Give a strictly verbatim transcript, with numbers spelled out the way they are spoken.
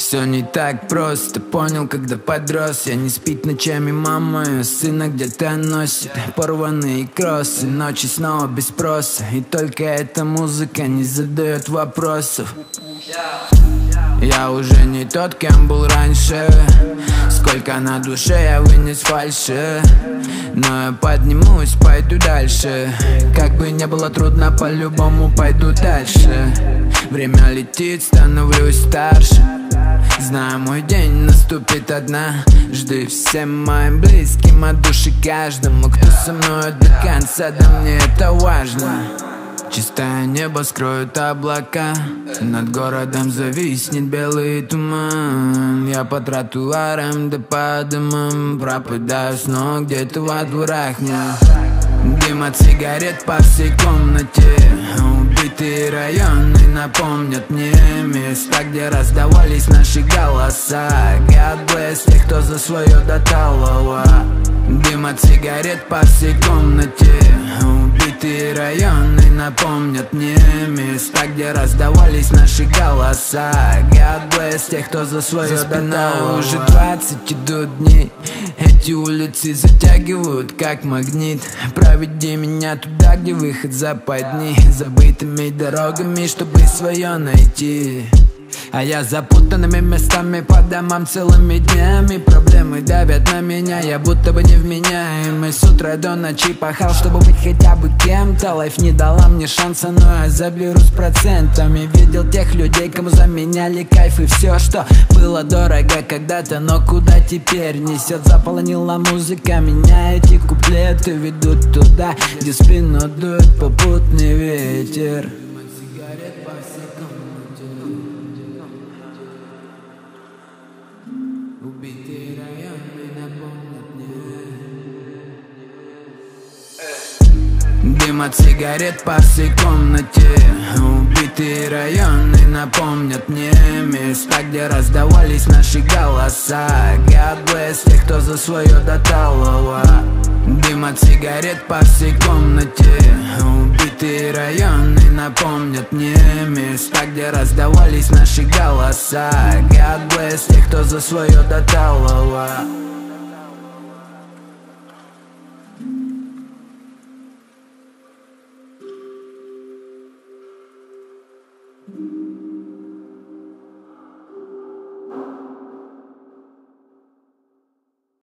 Все не так просто, понял, когда подрос. Я не спит ночами, мама ее сына где-то носит. Порванные кроссы, ночи снова без спроса. И только эта музыка не задает вопросов. Я уже не тот, кем был раньше. Сколько на душе я вынес фальши. Но я поднимусь, пойду дальше. Как бы не было трудно, по-любому пойду дальше. Время летит, становлюсь старше. Знаю, мой день наступит однажды. Всем моим близким от души, каждому, кто со мной до конца, да мне это важно. Чистое небо скроют облака, над городом зависнет белый туман. Я по тротуарам да по домам пропадаю снова где-то во дворах. Дым от сигарет по всей комнате. Убитые районы напомнят мне места, где раздавались наши голоса. God bless тех, кто за свое до талого. Дым от сигарет по всей комнате. Убитые районы напомнят мне места, где раздавались наши голоса. God bless тех, кто за свое до талого. Уже двадцать идут дней. Эти улицы затягивают, как магнит. Проведи меня туда, где выход западни. Забытыми дорогами, чтобы свое найти. А я запутанными местами по домам целыми днями. Проблемы давят на меня, я будто бы невменяемый. С утра до ночи пахал, чтобы быть хотя бы кем-то. Лайф не дала мне шанса, но я заберусь процентами. Видел тех людей, кому заменяли кайф и все, что было дорого когда-то, но куда теперь несет. Заполонила музыка меня, эти куплеты ведут туда, где спину дует попутный ветер. Убитые районы напомнят мне. Дым от сигарет по всей комнате. Убитые районы напомнят мне места, где раздавались наши голоса. God bless тех, кто за свое до талого. Дым от сигарет по всей комнате. Убитые районы напомнят мне места, где раздавались наши голоса. God bless тех, кто за свое до талого.